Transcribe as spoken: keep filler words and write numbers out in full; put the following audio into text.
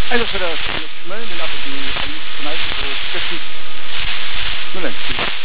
En dat we dat met Smeunen af en toe vanuit de kwestie.